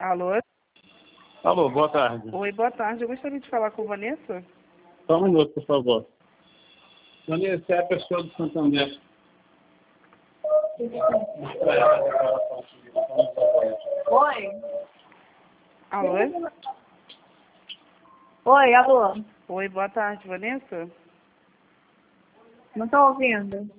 Alô? Alô, boa tarde. Oi, boa tarde. Eu gostaria de falar com Vanessa. Só um minuto, por favor. Vanessa, é a pessoa do Santander. Oi? Alô? Oi, alô? Oi, boa tarde, Vanessa. Não tô ouvindo.